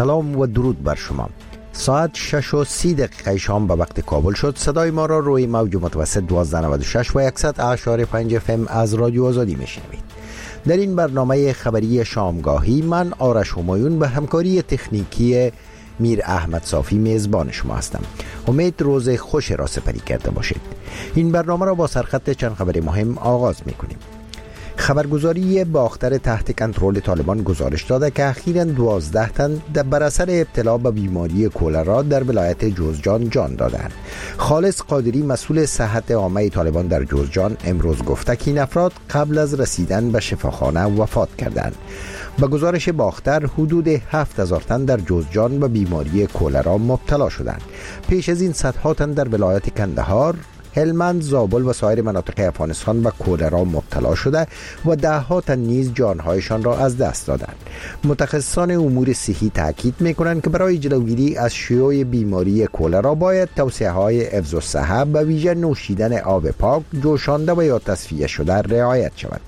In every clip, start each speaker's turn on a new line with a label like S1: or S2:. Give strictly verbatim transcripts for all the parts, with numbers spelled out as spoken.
S1: سلام و درود بر شما. ساعت شش و سی دقیقه شام به وقت کابل شد. صدای ما را روی موج متوسط دویست و نود و شش و صد و اشاره پنج اف ام از رادیو آزادی میشنوید. در این برنامه خبری شامگاهی من آرش همایون به همکاری تکنیکی میر احمد صافی میزبان شما هستم. امید روز خوش را سپری کرده باشید. این برنامه را با سرخط چند خبر مهم آغاز میکنیم. خبرگزاری باختر تحت کنترل طالبان گزارش داده که اخیراً دوازده تن بر اثر ابتلا به بیماری کولرا در ولایت جوزجان جان دادند. خالص قادری مسئول صحت عامه طالبان در جوزجان امروز گفته که این افراد قبل از رسیدن به شفاخانه وفات کردند. به گزارش باختر حدود هفت هزار تن در جوزجان به بیماری کولرا مبتلا شدند. پیش از این صدها تن در ولایت کندهار، هلمند، زابل و سایر مناطق افغانستان به کولرا مبتلا شده و ده ها تن نیز جانهایشان را از دست دادند. متخصصان امور صحی تاکید می‌کنند که برای جلوگیری از شیوع بیماری کولرا باید توصیه‌های حفظ الصحه به ویژه نوشیدن آب پاک، جوشانده و یا تصفیه شده رعایت شود.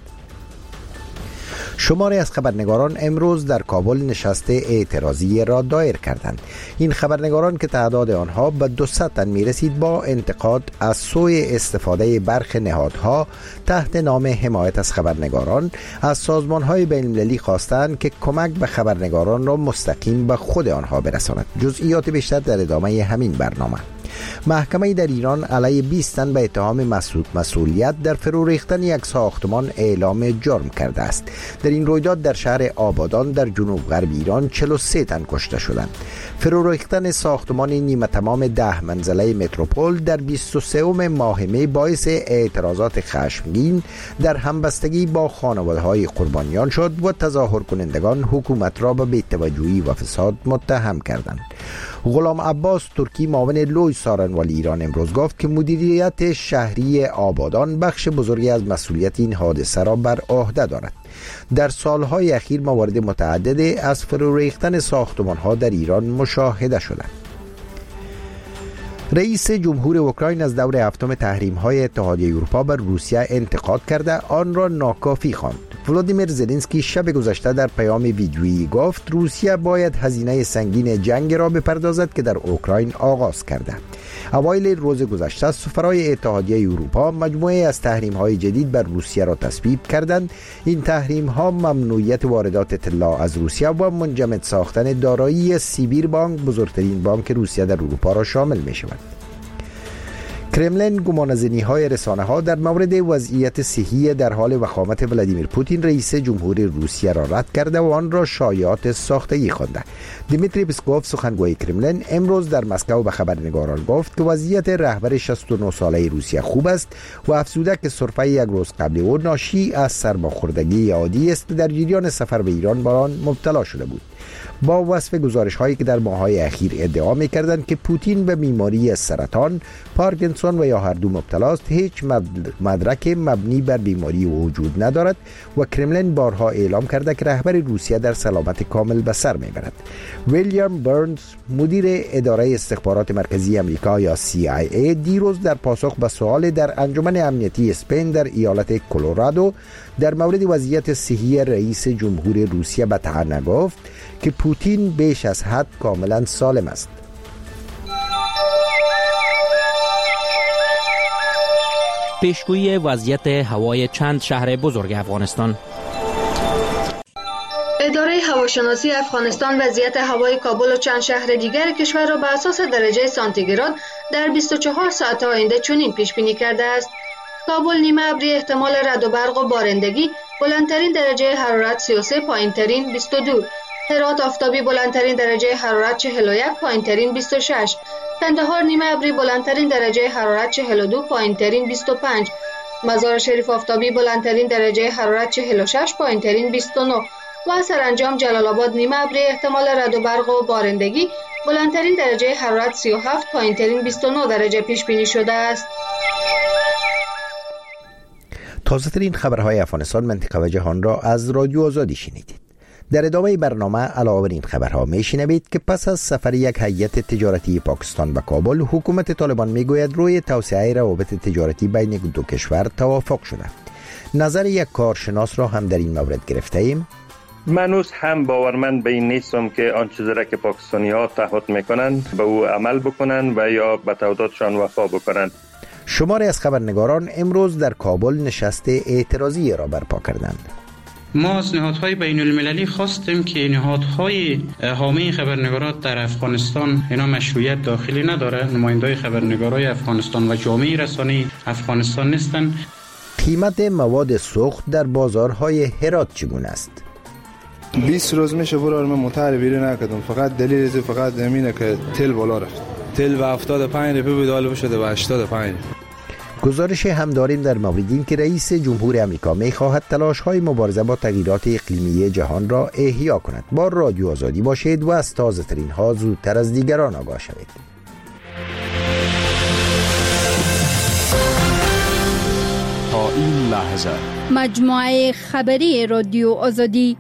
S1: شماری از خبرنگاران امروز در کابل نشست اعتراضی را دایر کردند. این خبرنگاران که تعداد آنها به دویست تن می رسید با انتقاد از سوی استفاده برخی نهادها تحت نام حمایت از خبرنگاران از سازمان‌های بین‌المللی خواستند که کمک به خبرنگاران را مستقیم به خود آنها برساند. جزئیات بیشتر در ادامه همین برنامه. محکمه در ایران علیه بیست تن به اتهام مسئولیت در فرو ریختن یک ساختمان اعلام جرم کرده است. در این رویداد در شهر آبادان در جنوب غرب ایران چهل و سه تن کشته شدند. فرو ریختن ساختمان نیمه تمام ده منزله متروپول در بیست و سوم ماه می باعث اعتراضات خشمگین در همبستگی با خانواده‌های قربانیان شد و تظاهر کنندگان حکومت را به بی‌توجهی و فساد متهم کردند. غلام عباس ترکی معاون لوی سارنوالی ایران امروز گفت که مدیریت شهری آبادان بخش بزرگی از مسئولیت این حادثه را بر عهده دارد. در سالهای اخیر موارد متعدد از فرو ریختن ساختمان‌ها در ایران مشاهده شده. رئیس جمهور اوکراین از دور هفتم تحریم‌های اتحادیه اروپا بر روسیه انتقاد کرده آن را ناکافی خواند. ولادیمیر زلنسکی شب گذشته در پیام ویدیویی گفت روسیه باید هزینه سنگین جنگ را بپردازد که در اوکراین آغاز کرده. اوایل روز گذشته سفرای اتحادیه اروپا مجموعه از تحریم‌های جدید بر روسیه را تصویب کردند. این تحریم‌ها ممنوعیت واردات طلا از روسیه و منجمد ساختن دارایی سیبیر بانک، بزرگترین بانک روسیه در اروپا را شامل می‌شود. کرملین گمانه‌زنی‌های رسانه‌ها در مورد وضعیت صحی در حال وخامت ولادیمیر پوتین رئیس جمهور روسیه را رد کرده و آن را شایعات ساختگی خوانده. دیمیتری پسکوف سخنگوی کرملین امروز در مسکو به خبرنگاران گفت که وضعیت رهبر شصت و نه ساله روسیه خوب است و افزوده که سرفه یک روز قبل او ناشی از سرماخوردگی عادی است که در جریان سفر به ایران بر آن مبتلا شده بود. با وصف گزارش‌هایی که در ماه‌های اخیر ادعا می‌کردند که پوتین به بیماری سرطان، پارکینسون و یا هر دو مبتلا است، هیچ مدرک مبنی بر بیماری وجود ندارد و کرملین بارها اعلام کرده که رهبر روسیه در سلامت کامل به سر می‌برد. ویلیام برنز، مدیر اداره استخبارات مرکزی آمریکا یا سی آی ای، دیروز در پاسخ به سوال در انجمن امنیتی اسپین در ایالت کلرادو در مورد وضعیت صحی رئیس جمهور روسیه به طعنه گفت که پوتین بیش از حد کاملا سالم است.
S2: پیشگویی وضعیت هوای چند شهر بزرگ افغانستان.
S3: اداره هواشناسی افغانستان وضعیت هوای کابل و چند شهر دیگر کشور را به اساس درجه سانتیگراد در بیست و چهار ساعت آینده چنین پیش بینی کرده است: کابل نیمه ابری، احتمال رعد و برق و بارندگی، بلندترین درجه حرارت سی و سه، پایینترین بیست و دو. هرات آفتابی، بلندترین درجه حرارت چهل و یک، پایینترین بیست و شش. کندهار نیمه ابری، بلندترین درجه حرارت چهل و دو، پایینترین بیست و پنج. مزار شریف آفتابی، بلندترین درجه حرارت چهل و شش، پایینترین بیست و نه. و سرانجام جلال آباد نیمه ابری، احتمال رعد و برق و بارندگی، بلندترین درجه حرارت سی و هفت، پایینترین بیست و نه درجه پیش بینی شده است.
S1: تازه ترین خبرهای افغانستان، منطقه و جهان را از رادیو آزادی شنیدید. در ادامه برنامه علاوه بر این خبرها میشنوید که پس از سفر یک هیئت تجارتی پاکستان به کابل، حکومت طالبان میگوید روی توسعه روابط تجارتی بین دو کشور توافق شده. نظر یک کارشناس را هم در این مورد گرفته ایم.
S4: من هنوز هم باورمند به این نیستم که آن چیزی را که پاکستانی ها تعهد میکنن به او عمل بکنن و یا به تعهداتشان وفا بکنن.
S1: شماری از خبرنگاران امروز در کابل نشست اعتراضی را برپا کردند.
S5: ما از نهادهای بین المللی خواستیم که نهادهای حامی خبرنگارات در افغانستان اینا مشروعیت داخلی نداره، نمایندای خبرنگارای افغانستان و جامعه رسانه‌ای افغانستان نیستن.
S1: قیمت مواد سوخت در بازارهای هرات چگونه است؟
S6: بیست روز میشه برای من متعرف بیرون نکردم، فقط دلیل از فقط امینه که تل بالا رفت. تل و هفتاد و پنج روپیه بود حالا شده و هشتاد و پنج.
S1: گزارش هم داریم در مورد این که رئیس جمهور آمریکا می‌خواهد تلاش‌های مبارزه با تغییرات اقلیمی جهان را احیا کند. با رادیو آزادی باشید و از تازه‌ترین ها زودتر از دیگران آگاه شوید.
S7: تا این لحظه
S8: مجموعه خبری رادیو آزادی.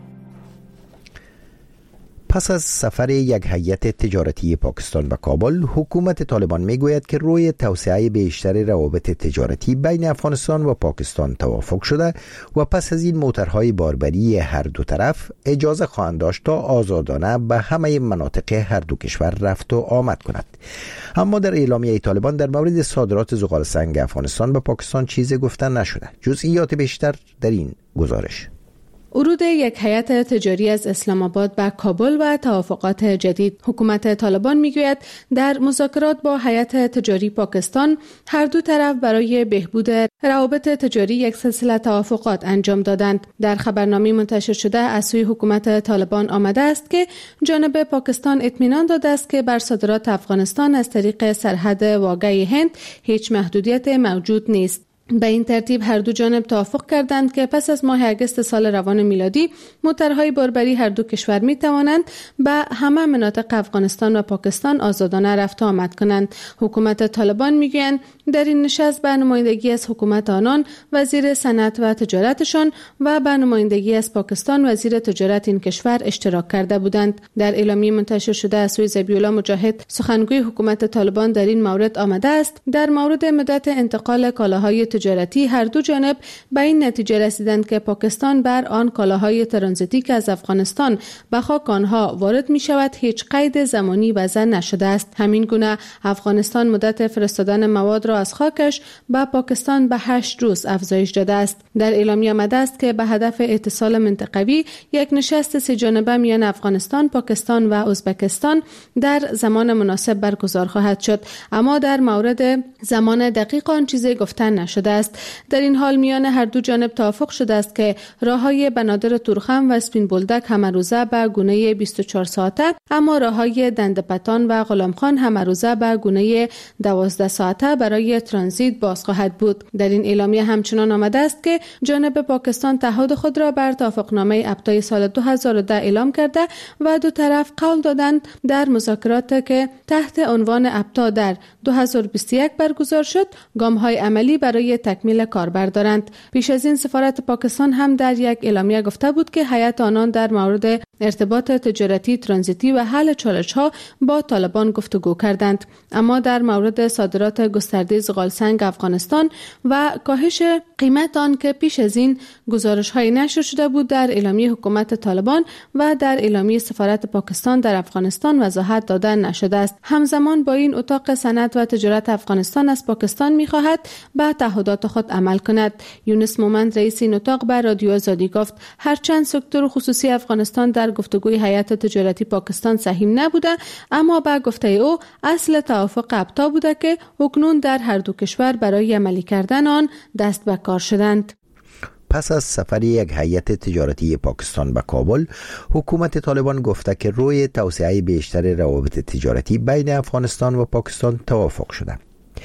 S1: پس از سفر یک هیئت تجارتی پاکستان به کابل، حکومت طالبان میگوید که روی توسعه بیشتر روابط تجارتی بین افغانستان و پاکستان توافق شده و پس از این موترهای باربری هر دو طرف اجازه خواهند داشت تا آزادانه به همه مناطق هر دو کشور رفت و آمد کند. اما در اعلامیه طالبان در مورد صادرات زغال سنگ افغانستان به پاکستان چیزی گفته نشده. جزئیات بیشتر در این گزارش.
S9: ورود یک هیئت تجاری از اسلام آباد به کابل و توافقات جدید. حکومت طالبان میگوید در مذاکرات با هیئت تجاری پاکستان هر دو طرف برای بهبود روابط تجاری یک سلسله توافقات انجام دادند. در خبرنامه منتشر شده از سوی حکومت طالبان آمده است که جانب پاکستان اطمینان داده است که بر صادرات افغانستان از طریق سرحد واقعی هند هیچ محدودیت موجود نیست. به این ترتیب هر دو جانب توافق کردند که پس از ماه اگست سال روان میلادی موترهای باربری هر دو کشور می توانند به همه مناطق افغانستان و پاکستان آزادانه رفت و آمد کنند. حکومت طالبان میگویند در این نشست به نمایندگی از حکومت آنان وزیر صنعت و تجارتشان و به نمایندگی از پاکستان وزیر تجارت این کشور اشتراک کرده بودند. در اعلامیه منتشر شده از سوی ذبیح الله مجاهد سخنگوی حکومت طالبان در این مورد آمده است در مورد مدت انتقال کالاهای تجارتی هر دو جانب به این نتیجه رسیدند که پاکستان بر آن کالاهای ترانزیتی که از افغانستان به خاک آنها وارد می شود هیچ قید زمانی وضع نشده است. همین گونه افغانستان مدت فرستادن مواد را از خاکش به پاکستان به هشت روز افزایش داده است. در اعلامیه آمده است که به هدف اتصال منطقوی یک نشست سه جانبه میان افغانستان، پاکستان و ازبکستان در زمان مناسب برگزار خواهد شد، اما در مورد زمان دقیق آن چیزی گفته نشده است. در این حال میان هر دو جانب توافق شده است که راههای بنادر تورخم و اسپین بولدک همه روزه به گونه بیست و چهار ساعته، اما راههای دندپتان و غلامخان همه روزه به گونه دوازده ساعته برای ترانزیت باز خواهد بود. در این اعلامیه همچنان آمده است که جانب پاکستان تعهد خود را بر توافقنامه ابتای سال دو هزار و ده اعلام کرده و دو طرف قول دادند در مذاکرات که تحت عنوان ابتا در دو هزار و بیست و یک برگزار شد گام‌های عملی برای تکمیل کار بردارند. پیش از این سفارت پاکستان هم در یک اعلامیه گفته بود که هیئت آنان در مورد ارتباط تجارتی ترانزیتی و حل چالش‌ها با طالبان گفتگو کردند، اما در مورد صادرات گسترده زغال سنگ افغانستان و کاهش قیمت آن که پیش از این گزارش‌های نشر شده بود در اعلامیه حکومت طالبان و در اعلامیه سفارت پاکستان در افغانستان وضاحت داده نشده است. همزمان با این اتاق صنعت و تجارت افغانستان از پاکستان می‌خواهد به تعهدات خود عمل کند. یونس مومند رئیس این اتاق به رادیو آزادی گفت هرچند سکتور خصوصی افغانستان در گفتگوی هیئت تجارتی پاکستان سهیم نبوده، اما به گفته او اصل توافق ابتا بوده که اکنون در هر دو کشور برای عملی کردن آن دست به کار شدند.
S1: پس از سفر یک هیئت تجارتی پاکستان به کابل، حکومت طالبان گفته که روی توسعه بیشتر روابط تجارتی بین افغانستان و پاکستان توافق شده.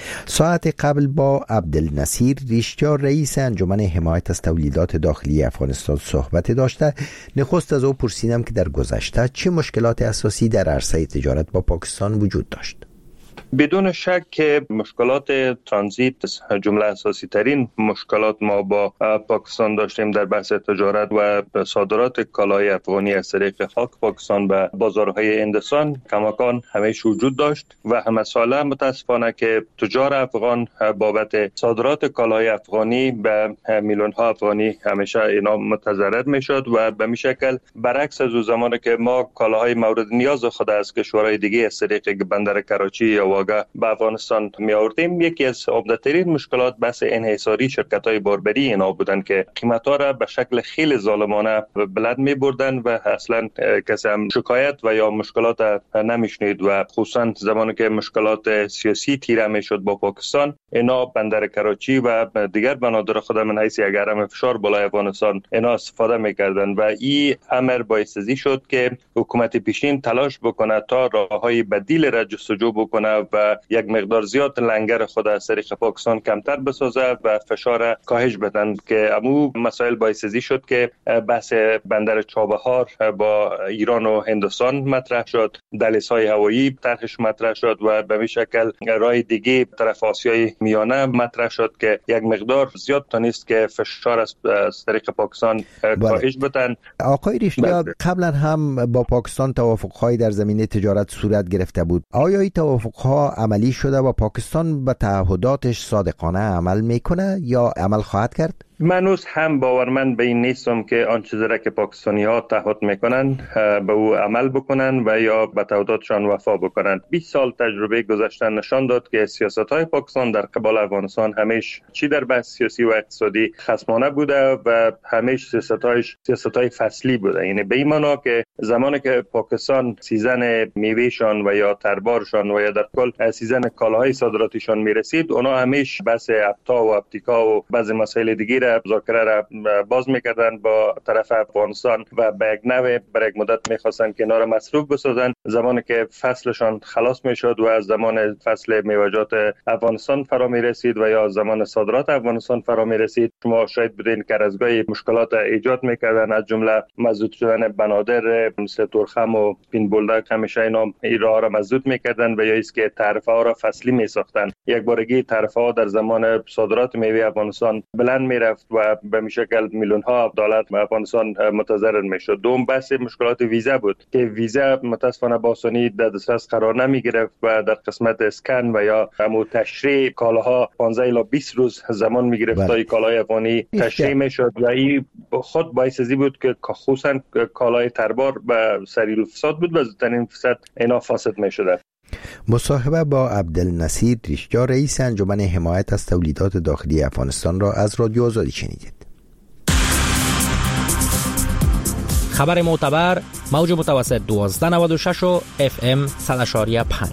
S1: ساعت قبل با عبدالنصیر ریشتیار رئیس انجمن حمایت از تولیدات داخلی افغانستان صحبت داشته. نخست از او پرسیدم که در گذشته چه مشکلات اساسی در عرصه تجارت با پاکستان وجود داشت.
S4: بدون شک که مشکلات ترانزیت جمله اساسی ترین مشکلات ما با پاکستان داشتیم در بحث تجارت و صادرات کالای افغانی از طریق خاک پاکستان به بازارهای هندوستان کماکان همیشه وجود داشت و همه ساله متاسفانه که تجار افغان بابت صادرات کالای افغانی به میلیون ها افغانی همیشه اینا متضرر میشد و به می شکل برعکس از زمانی که ما کالاهای مورد نیاز خود از کشورهای دیگه از طریق بندر کراچی یا واگه به افغانستان می آوردیم. یکی از عمده‌ترین مشکلات بحث انحصاری شرکت‌های باربری اینا بودن که قیمت‌ها را به شکل خیلی ظالمانه بلند می بردن و اصلا کسی هم شکایت و یا مشکلات نمیشنید و خصوصا زمانی که مشکلات سیاسی تیره میشد با پاکستان اینا بندر کراچی و دیگر بنادر خود من حیث یک حرم فشار بالای افغانستان اینا استفاده میکردن و این امر باعث شد که حکومت پیشین تلاش بکنه تا راههای بدیل را جستجو بکنه و یک مقدار زیاد لنگر خود از طریق پاکستان کمتر بسازه و فشار کاهش بدن که امو مسائل باعث شد که بحث بندر چابهار با ایران و هندوستان مطرح شد، دهلیزهای هوایی طرحش مطرح شد و به این شکل راه دیگه طرف آسیای میانه مطرح شد که یک مقدار زیاد تونست که فشار از طریق پاکستان کاهش بدن.
S1: آقای ریشتیا قبلا هم با پاکستان توافق‌هایی در زمینه تجارت صورت گرفته بود. آیا این توافق‌ها عملی شده و پاکستان به تعهداتش صادقانه عمل میکنه یا عمل خواهد کرد؟
S4: من هنوز هم باورمند به این نیستم که آن چیزی را که پاکستانی ها تعهد میکنن به او عمل بکنن و یا به تعهداتشان وفا بکنن. بیست سال تجربه گذشته نشان داد که سیاست های پاکستان در قبال افغانستان همیشه چی در بحث سیاسی و اقتصادی خصمانه بوده و همیشه سیاست هایش سیاست های فصلی بوده. یعنی به این معنا که زمانی که پاکستان سیزن میوهشان و یا تربارشان و یا در کل سیزن کالاهای صادراتیشان میرسید، اونا همیشه بحث ابتا و ابتیکا و بعضی مسائل دیگه مذاکره را باز میکردن با طرف افغانستان و به یک نوع برای یک مدت میخواستن که اینا را مصروف بسازن. زمانی که فصلشان خلاص میشد و از زمان فصل میوه‌جات افغانستان فرا میرسید و یا زمان صادرات افغانستان فرا میرسید، شما شاید بدین که از گاهی مشکلات ایجاد میکردن، از جمله مزدود شدن بنادر مثل تورخم و پین بولدک همیشه اینا این راه را مزدود میکردن و یا ایست که تعرفه ها را فصلی میساختن. یک بارگی تعرفه ها در زمان صادرات میوه افغانستان بلند میرفت و به می شکل میلیون ها دلار به افغانستان متضرر میشد. دوم بحث مشکلات ویزا بود که ویزا متاسفانه با آسانی در دسترس قرار نمی گرفت و در قسمت اسکن و یا همو تشریح کالاها پانزده الی بیست روز زمان می گرفت تا کالای افغانی تشریح میشد و این خود باعث ازی بود که خصوصا کالای تربار به سریع الفساد بود و زودترین فساد اینا فاسد میشد.
S1: مصاحبه با عبدالنصیر ریشتیا رئیس انجمن حمایت از تولیدات داخلی افغانستان را از رادیو آزادی شنیدید.
S2: خبر معتبر موج متوسط دوازده نود و شش و اف ام صد و شش و پنج.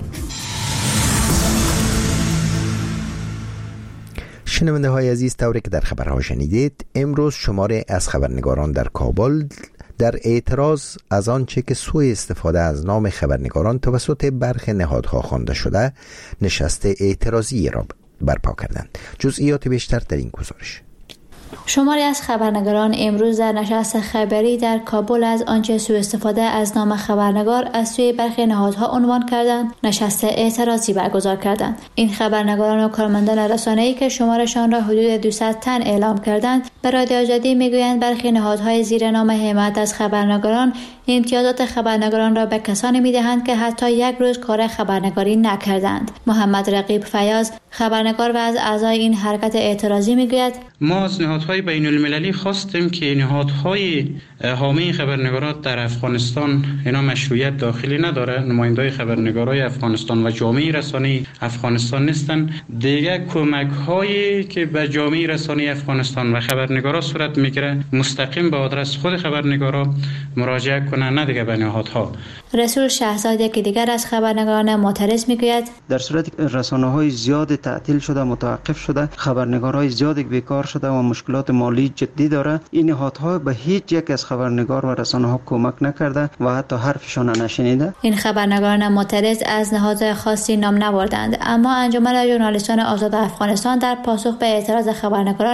S1: شنونده های عزیز، طوری که در خبرها شنیدید، امروز شماره از خبرنگاران در کابل در اعتراض از آنچه که سوء استفاده از نام خبرنگاران توسط برخی نهادها خوانده شده نشست اعتراضی را برپا کردند. جزئیات بیشتر در این گزارش.
S10: شماری از خبرنگاران امروز در نشست خبری در کابل از آنچه سوء استفاده از نام خبرنگار از سوی برخی نهادها عنوان کردند نشست اعتراضی برگزار کردند. این خبرنگاران و کارمندان رسانه‌ای که شمارشان را حدود دویست تن اعلام کردند به رادیو آزادی میگویند برخی نهادهای زیر نام حمایت از خبرنگاران امتیازات خبرنگاران را به کسانی میدهند که حتی یک روز کار خبرنگاری نکردند. محمد رقیب فیاض خبرنگار و از اعضای این حرکت اعتراضی میگوید
S5: ما از نهادهای بین المللی خواستیم که نهادهای حامی خبرنگارات در افغانستان اینا مشروعیت داخلی نداره، نمایندای خبرنگارای افغانستان و جامعه رسانه‌ای افغانستان نیستن، دیگه کمک هایی که به جامعه رسانه‌ای افغانستان و خبرنگارا صورت میگیره مستقیم به آدرس خود خبرنگارا مراجعه کنن، نه دیگه به نهادها.
S10: رسول شهزاد که دیگر از خبرنگاران معترض میگوید
S11: در صورتی رسانه‌های زیاد تعطیل شده، متوقف شده، خبرنگارای زیاد بیکار شده و مشکلات مالی جدی داره، این نهادها به هیچ یک از خبرنگار و رسانه‌ها کمک نکرده و حتی حرفشان نشنیده.
S10: این خبرنگاران معترض از نهادهای خاصی نام نبردند، اما انجمن ژورنالیستان آزاد افغانستان در پاسخ به اعتراض خبرنگاران میگوید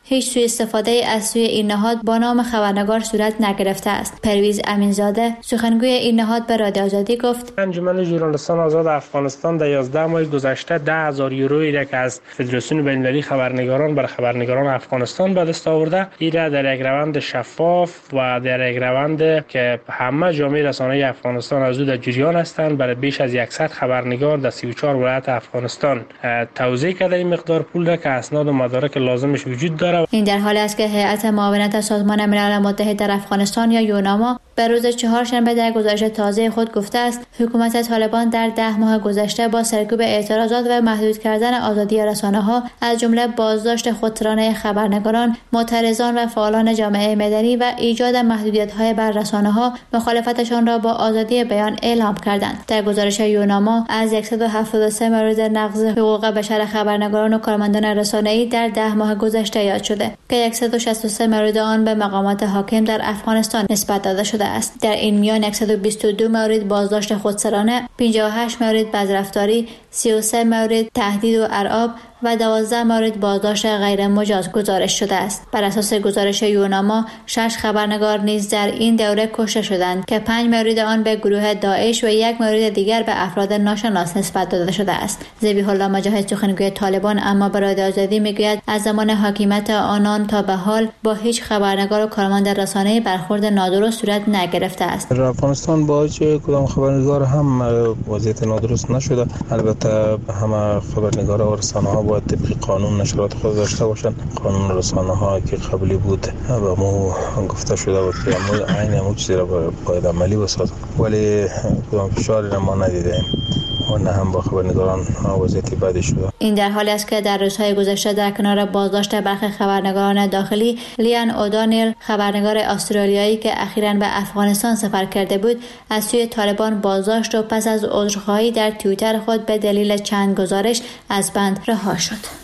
S10: هیچ سوء استفاده از سوی این نهاد با نام خبرنگار صورت نگرفته است. پرویز امینزاده سخنگوی این نهاد به رادیو آزادی گفت:
S12: انجمن ژورنالیستان آزاد افغانستان در یازده ماه گذشته ده هزار یورویی را که از فدراسیون بین‌المللی خبرنگاران بر خبرنگاران افغانستان به دست آورده، این را در یک روند شفاف و در یک روند که همه جامعه رسانه‌ای افغانستان از او در جریان هستند برای بیش از صد خبرنگار در سی و چهار ولایت افغانستان توزیع کرده این مقدار پول را که اسناد و مدارک لازمش وجود داره.
S10: این در حالی است که هیئت معاونت سازمان ملل متحد در افغانستان یا یوناما به روز چهارشنبه در گزارش تازه خود گفته است حکومت طالبان در ده ماه گذشته با سرکوب اعتراضات و محدود کردن آزادی رسانه‌ها از جمله بازداشت خودسرانه خبرنگاران، معترضان و فعالان جامعه مدنی و ایجاد محدودیت‌های بر رسانه‌ها مخالفتشان را با آزادی بیان اعلام کردند. در گزارش یوناما از صد و هفتاد و سه مورد نقض حقوق بشر خبرنگاران و کارمندان رسانه‌ای در ده ماه گذشته یاد شده که صد و شصت و سه مورد آن به مقامات حاکم در افغانستان نسبت داده شده است. در این میان صد و بیست و دو مورد بازداشت خودسرانه، پنجاه و هشت مورد بازرفتاری، سی و سه مورد تهدید و ارعاب و دوازده مورد بازداشت غیر مجاز گزارش شده است. بر اساس گزارش یوناما شش خبرنگار نیز در این دوره کشته شدند که پنج مورد آن به گروه داعش و یک مورد دیگر به افراد ناشناس نسبت داده شده است. ذبیح الله مجاهد سخنگوی طالبان اما به رادیو آزادی میگوید از زمان حاکمیت آنان تا به حال با هیچ خبرنگار و کارمند رسانه‌ای برخورد نادرست صورت نگرفته است.
S13: در افغانستان با هیچ کدام خبرنگار هم وضعیت نادرست نشده. البته همه خبرنگارا و رسانه‌ها باید طبق قانون نشرات خود داشته باشند. قانون رسانه‌ها که قبلی بود به مو گفته شده بود که مو عین همون چیزی را باید عملی بسازد، ولی کدام فشاری را ما ندیدیم و نه هم با خبرنگاران وضعیت بدی شده.
S10: این در حالی است که در روزهای گذشته در کنار بازداشت برخی خبرنگاران داخلی، لیان اودانیل خبرنگار استرالیایی که اخیراً به افغانستان سفر کرده بود از سوی طالبان بازداشت و پس از عذرخواهی در توییتر خود به دلیل چند گزارش از بند رها شد.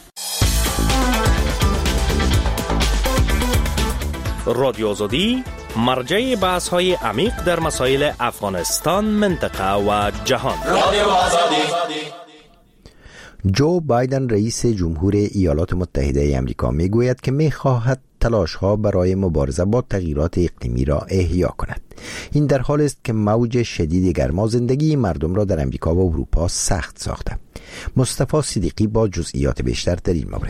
S2: رادیو آزادی مرجع بحث های عمیق در مسائل افغانستان، منطقه و جهان.
S1: جو بایدن رئیس جمهور ایالات متحده آمریکا میگوید که میخواهد تلاش ها برای مبارزه با تغییرات اقلیمی را احیا کند. این در حالی است که موج شدید گرما زندگی مردم را در آمریکا و اروپا سخت ساخته. مصطفی صدیقی با جزئیات بیشتر در این مورد.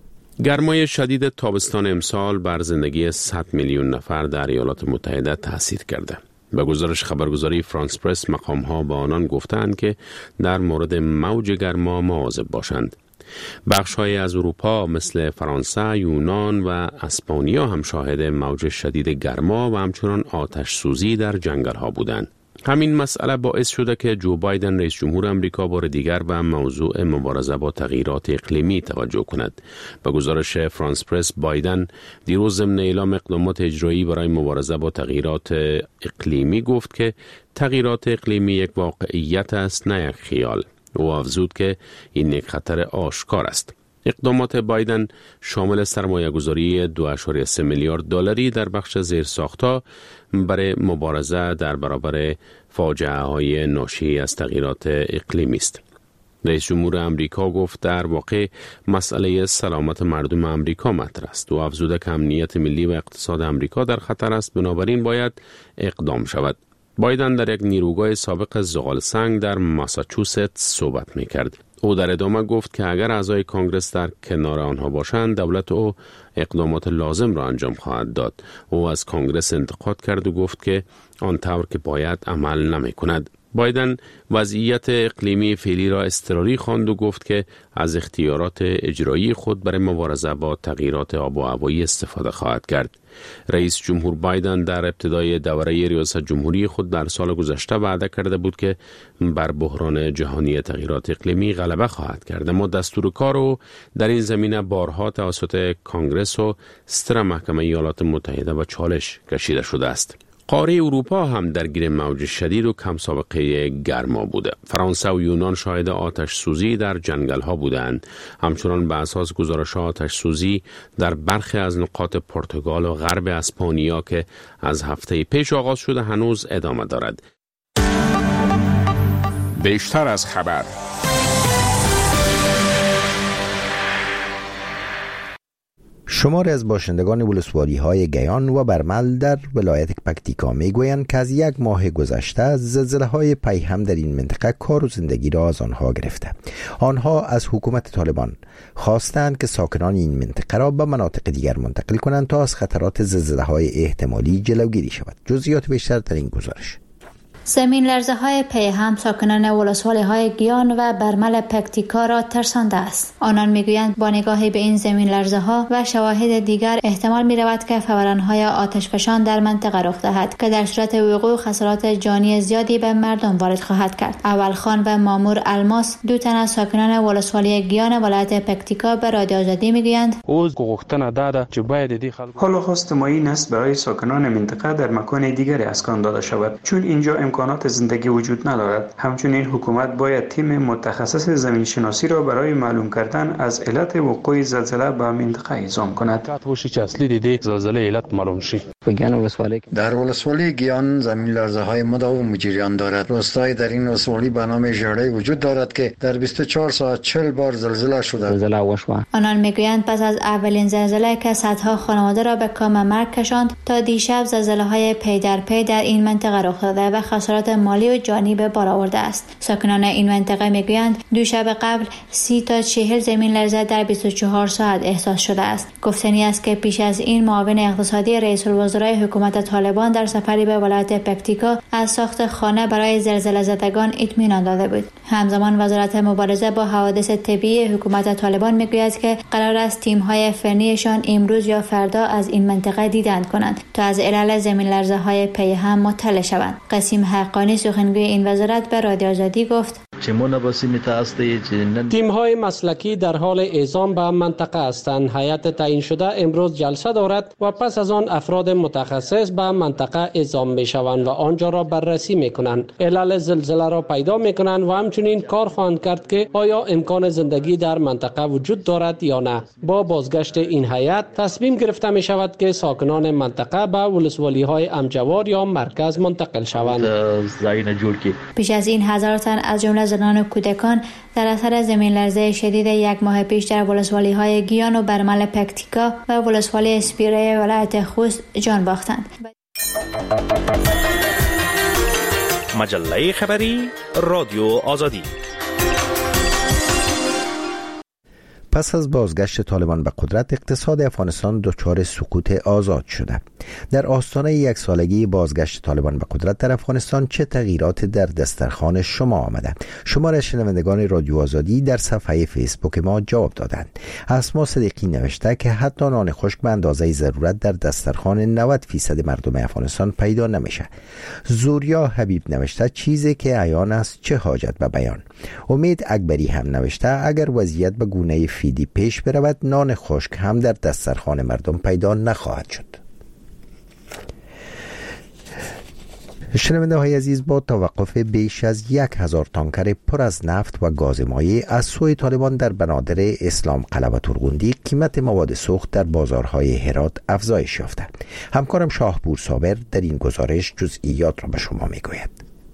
S14: گرمای شدید تابستان امسال بر زندگی صد میلیون نفر در ایالات متحده تاثیر کرده. به گزارش خبرگزاری فرانس پرس مقام‌ها به آنان گفتند که در مورد موج گرما مواظب باشند. بخش‌های از اروپا مثل فرانسه، یونان و اسپانیا هم شاهد موج شدید گرما و همچنان آتش سوزی در جنگل‌ها بودند. همین مسئله باعث شده که جو بایدن رئیس جمهور آمریکا بار دیگر به موضوع مبارزه با تغییرات اقلیمی توجه کند. به گزارش فرانس پرس، بایدن دیروز ضمن اعلام اقدامات اجرایی برای مبارزه با تغییرات اقلیمی گفت که تغییرات اقلیمی یک واقعیت است، نه یک خیال. او افزود که این یک خطر آشکار است. اقدامات بایدن شامل سرمایه‌گذاری دو ممیز سه میلیارد دلاری در بخش زیرساخت‌ها برای مبارزه در برابر فاجعه‌های ناشی از تغییرات اقلیمی است. رئیس جمهور آمریکا گفت در واقع مسئله سلامت مردم آمریکا مطرح است و افزود که امنیت ملی و اقتصاد آمریکا در خطر است، بنابراین باید اقدام شود. بایدن در یک نیروگاه سابق زغال سنگ در ماساچوست صحبت می‌کرد. او در ادامه گفت که اگر اعضای کانگرس در کنار آنها باشند، دولت او اقدامات لازم را انجام خواهد داد. او از کانگرس انتقاد کرد و گفت که آنطور که باید عمل نمی کند. بایدن وضعیت اقلیمی فعلی را اضطراری خواند و گفت که از اختیارات اجرایی خود برای مبارزه با تغییرات آب و هوایی استفاده خواهد کرد. رئیس جمهور بایدن در ابتدای دوره ریاست جمهوری خود در سال گذشته وعده کرده بود که بر بحران جهانی تغییرات اقلیمی غلبه خواهد کرد، اما دستور کار او در این زمینه بارها توسط کانگرس و ستر محکمه ایالات متحده و چالش کشیده شده است. قاره اروپا هم درگیر موج شدید و کم سابقه گرما بوده. فرانسه و یونان شاهد آتش سوزی در جنگل ها بودند. همچنان به اساس گزارش آتش سوزی در برخی از نقاط پرتغال و غرب اسپانیا که از هفته پیش آغاز شده هنوز ادامه دارد.
S7: بیشتر از خبر.
S1: شماری از باشندگان ولسوالی‌های گیان و برمل در ولایت پکتیکا میگویند که از یک ماه گذشته زلزله‌های پیهم در این منطقه کار و زندگی را از آنها گرفته. آنها از حکومت طالبان خواستند که ساکنان این منطقه را به مناطق دیگر منتقل کنند تا از خطرات زلزله‌های احتمالی جلوگیری شود. جزئیات بیشتر در این گزارش.
S10: زمین لرزه های پیهم ساکنان ولسوالی های گیان و برمل پکتیکا را ترسانده است. آنان میگویند با نگاهی به این زمین لرزه ها و شواهد دیگر احتمال می رود که فوران های آتشفشان در منطقه رخ دهد که در صورت وقوع خسارات جانی زیادی به مردم وارد خواهد کرد. اول خان و مامور الماس دو تن از ساکنان ولسوالی گیان ولایت پکتیکا به رادیو آزادی میگویند
S5: حالا خواست ما این است برای ساکنان منطقه در مکان دیگری اسکان داده شود، چون اینجا امکانات زندگی وجود ندارد. همچنین حکومت باید تیم متخصص زمین شناسی را برای معلوم کردن از علت وقوع زلزله به منطقه اعزام کند.
S15: در ولسوالی گیان زمین لرزه های مداوم جریان دارد. روستایی در این ولسوالی به نام ژره وجود دارد که در بیست و چهار ساعت چهل بار زلزله شده.
S10: آنان میگویند پس از اولین زلزله که صدها خانواده را به کام مرگ کشاند تا دیشب زلزله های پی در پی در این منطقه رخ داده و خسارات مالی و جانی به بار آورده است. ساکنان این منطقه میگویند دو شب قبل سی تا چهل زمین لرزه در بیست و چهار ساعت احساس شده است. گفتنی است که پیش از این معاون اقتصادی رئیس الوزرای حکومت طالبان در سفری به ولایت پکتیکا از ساخت خانه برای زلزله زدگان اطمینان داده بود. همزمان وزارت مبارزه با حوادث طبیعی حکومت طالبان میگوید که قرار است تیم‌های فنیشان امروز یا فردا از این منطقه دیدن کنند تا از علل زمین لرزه های پیهم مطلع شوند. قسیم حقانی سخنگوی این وزارت به رادیو آزادی گفت
S16: تیم‌های مسلکی در حال اعزام به منطقه هستند. هیئت تعیین شده امروز جلسه دارد و پس از آن افراد متخصص به منطقه اعزام می‌شوند و آنجا را بررسی می‌کنند. علل زلزله را پیدا می‌کنند و همچنین کار خواهند کرد که آیا امکان زندگی در منطقه وجود دارد یا نه. با بازگشت این هیئت تصمیم گرفته می‌شود که ساکنان منطقه به ولسوالی‌های امجوار یا مرکز منتقل شوند.
S10: پیش از این هزار تن از جمله زنان و کودکان در اثر زمین لرزه شدید یک ماه پیش در ولسوالی های گیان و برمل پکتیکا و ولسوالی اسپیره ولایت خوست جان باختند.
S2: مجله خبری رادیو آزادی.
S1: پس از بازگشت طالبان به قدرت، اقتصاد افغانستان دچار سقوط آزاد شده. در آستانه یک سالگی بازگشت طالبان به قدرت در افغانستان چه تغییرات در دسترخوان شما آمده؟ شمار از شنوندگان رادیو آزادی در صفحه فیسبوک ما جواب دادند. اسما صدیقی نوشته که حتی نان خشک به اندازه ضرورت در دسترخوان نود فیصد مردم افغانستان پیدا نمیشه. زوریا حبیب نوشته چیزی که عیان است چه حاجت به بیان. امید اکبری هم نوشته اگر وضعیت به گونه فیدی پیش برود نان خشک هم در دسترخوان مردم پیدا نخواهد شد. شنونده های عزیز، با توقف بیش از یک هزار تانکر پر از نفت و گاز مایع از سوی طالبان در بنادر اسلام قلعه و ترغوندی، قیمت مواد سوخت در بازارهای هرات افزایش یافته. همکارم شاهپور صابر در این گزارش جزئیات را به شما میگوید.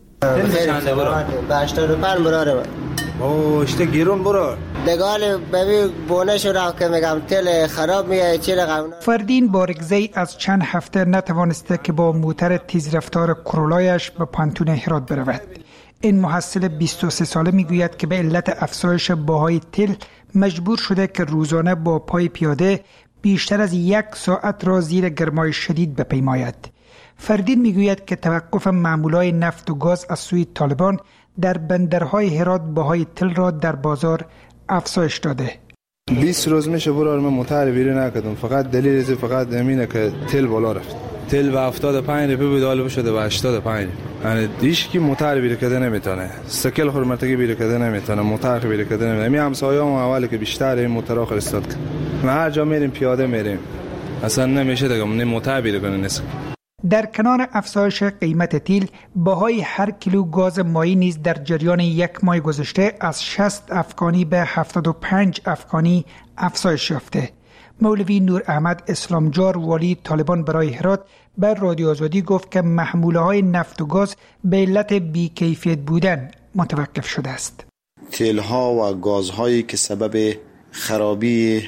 S17: به هشتاد و پنج براره
S18: او اشته گیرون برار
S17: دگال ببی بونه شو که میگم تل خراب میه چی رقم.
S19: فردین بارگزی از چند هفته نتوانسته که با موتر تیز رفتار کرولایش به پانتون هرات برود. این محصل بیست و سه ساله میگوید که به علت افزایش بهای تل مجبور شده که روزانه با پای پیاده بیشتر از یک ساعت را زیر گرمای شدید بپیماید. فردین میگوید که توقف معمولای نفت و گاز از سوی طالبان در بندرهای هرات بهای تل را در بازار افزایش داده.
S6: بیست روز میشه برار من موتر بیری نکردم، فقط دلیل فقط امینه که تل بالا رفت. تل به هفتاد و پنج روپیه بود، حالا شده به هشتاد و پنج. یعنی دیش کی موتر بیری کده نمیتونه، سکل خورمتگی بیری کده نمیتونه، موتر بیری کده نمیتونه. می همسایه‌ام اولی که بیشتر این موترها فرستاد که ما هر جا میریم پیاده میریم، اصلا نمیشه دیگه من موتر بیری کنه نیست.
S19: در کنار افزایش قیمت تیل، بهای هر کیلو گاز مایع نیز در جریان یک ماه گذشته از شصت افغانی به هفتاد و پنج افغانی افزایش یافته. مولوی نور احمد اسلامجار والی طالبان برای هرات بر رادیو آزادی گفت که محموله های نفت و گاز به علت بی‌کیفیت بودن متوقف شده است.
S20: تیل ها و گاز هایی که سبب خرابی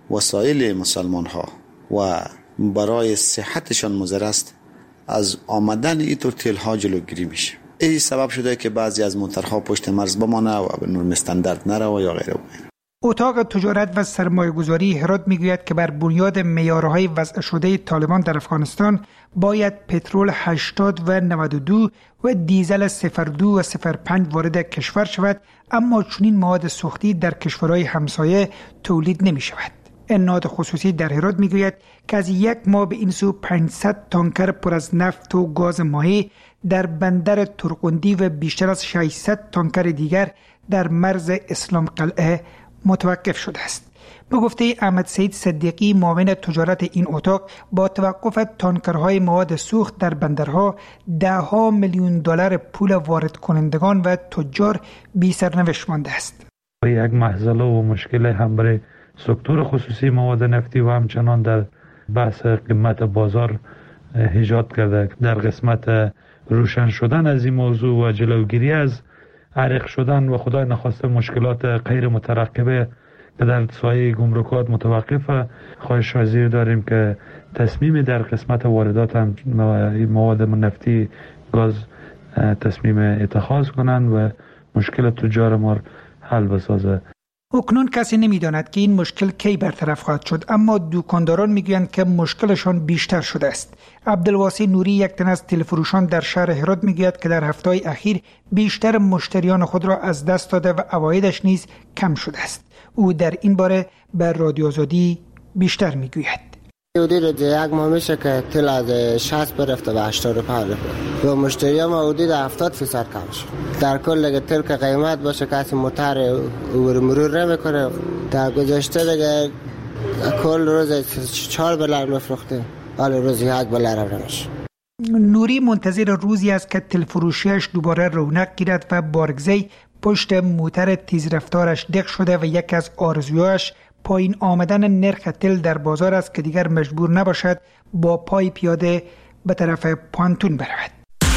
S20: وسایل مسلمان ها و برای صحتشان مضر است، از آمدن اینطور تیل ها جلوگیری میشه. این سبب شده که بعضی از موترها پشت مرز بمانه و به نرم استاندارد نره یا غیره و غیره.
S19: اتاق تجارت و سرمایه‌گذاری هرات میگوید که بر بنیاد معیارهای وضع شده طالبان در افغانستان باید پترول هشتاد و نود و دو و دیزل صفر دو و صفر پنج وارد کشور شود، اما چنین مواد سوختی در کشورهای همسایه تولید نمی شود. نهاد خصوصی در هرات میگوید که از یک ماه به این سو پانصد تانکر پر از نفت و گاز ماهی در بندر ترقندی و بیشتر از ششصد تانکر دیگر در مرز اسلام قلعه متوقف شده است. به گفته احمد سید صدیقی معاون تجارت این اتاق، با توقف تانکرهای مواد سوخت در بندرها ده ها میلیون دلار پول وارد کنندگان و تجار بی سرنوشت مانده است.
S21: یک مهزله و مشکل هم برای سکتور خصوصی مواد نفتی و همچنان در بحث قیمت بازار ایجاد کرده. در قسمت روشن شدن از این موضوع و جلوگیری از عرق شدن و خدای نخواسته مشکلات غیر مترقبه که در سایه گمرکات متوقف، خواهش وزیر داریم که تصمیم در قسمت واردات هم مواد نفتی گاز تصمیم اتخاذ کنند و مشکل تجار ما حل بسازه.
S19: اکنون کسی نمیداند که این مشکل کی برطرف خواهد شد، اما دکانداران میگویند که مشکلشان بیشتر شده است. عبدالواسی نوری، یک تن از تلفروشان در شهر هرات، میگوید که در هفته‌های اخیر بیشتر مشتریان خود را از دست داده و عوایدش نیز کم شده است. او در این باره بر رادیو آزادی بیشتر میگوید.
S17: حدود یک ماه میشه که تل از شصت برفته به هشتاد و پنج رفته و مشتری ما حدود هفتاد فیصد کم شد. در کل دیگه تل که قیمت باشه کسی موتر عبور مرور نمیکنه. در گذشته دیگه کل روز چهار بلر میفروخته، حالا روز یک بلر هم نمیشه.
S19: نوری منتظر روزی است که تل فروشیش دوباره رونق گیرد و بارگزی پشت موتر تیز رفتارش دق شده و یکی از آرزویاش پایین آمدن نرخ تل در بازار است که دیگر مجبور نباشد با پای پیاده به طرف پانتون برود.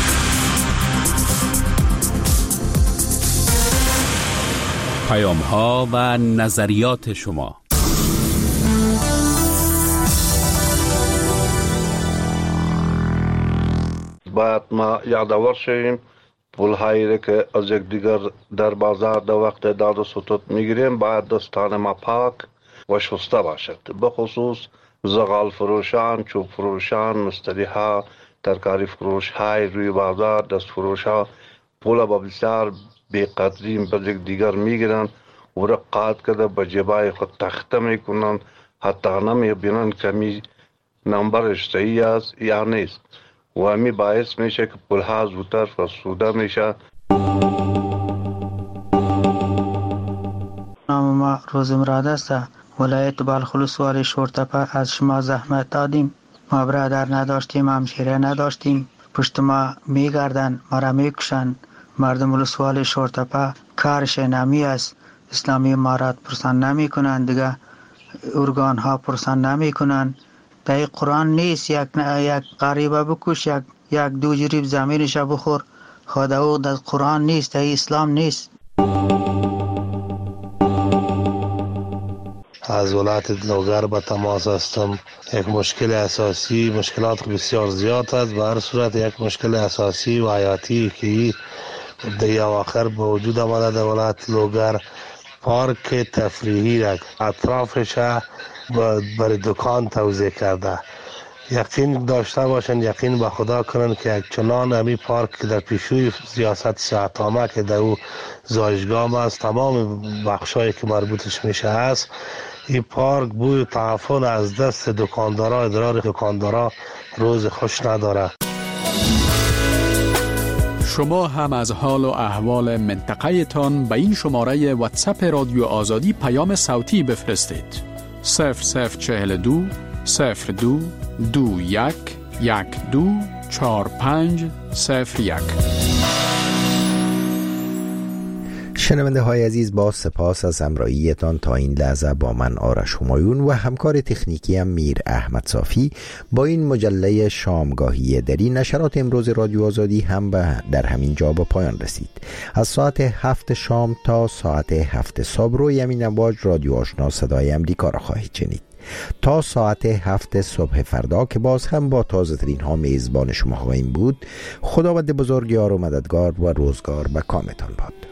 S7: پیام ها و نظریات شما.
S22: باید ما یادآور شویم پول هایی که از یک دیگر در بازار در وقت داد و ستود میگیریم باید دستان ما پاک و شسته باشد، به خصوص زغال فروشان، چوب فروشان، مشتری ها، ترکاری فروش های روی بازار، دست فروش ها پول با بسیار بیقدری به یک دیگر میگیرن و رقات کرده به جیبای خود تخته میکنن، حتی نمیبینن که می نمبرش صحیح است یا نیست و همی باعث میشه که پول ها زودتر فرسوده میشه.
S23: نام ما روزمراد است، ولایت بالخلوص والی شورتپه. از شما زحمت دادیم، ما برادر نداشتیم، همشیره نداشتیم، پشت ما میگردن، ما را میکشن. مردم ولسوالی شورتپه کارش نمی است، اسلامی امارات پرسان نمی کنند، دیگه ارگان ها پرسان نمی کنند. در قرآن نیست یک یک غریبه بکش، یک یک دو جریب زمینش بخور، خدا او در قرآن نیست، در اسلام نیست.
S24: از ولایت لوگر به تماس هستم. یک مشکل اساسی، مشکلات بسیار زیاد است، به هر صورت یک مشکل اساسی و حیاتی که در اواخر به وجود آمده در ولایت لوگر، پارک تفریحی را اطرافش برای دکان توزیع کرده. یقین داشته باشن، یقین به خدا کنن که یک چنان همی پارک در پیشوی سیاست صحت‌عامه که در او زایشگاه است، تمام بخشایی که مربوطش میشه است، این پارک بوی تعفن از دست دکاندارا، ادرار دکاندارا روز خوش نداره.
S7: شما هم از حال و احوال منطقه تان به این شماره واتساپ رادیو آزادی پیام صوتی بفرستید. صفر صفر چهل دو صفر دو دو یک یک دو چهار پنج صفر یک.
S1: شنونده های عزیز، با سپاس از همراهیتان تا این لحظه با من آرش همایون و همکار تکنیکی هم میر احمد صافی با این مجله شامگاهی دری نشرات امروز رادیو آزادی هم به در همین جا به پایان رسید. از ساعت هفت شام تا ساعت هفت صبح روی همین امواج رادیو آشنا صدای امریکا را خواهید شنید. تا ساعت هفت صبح فردا که باز هم با تازه ترین ها میزبان شما خواهیم بود. خداوند بزرگ یار و مددگار و روزگار به کامتان باد.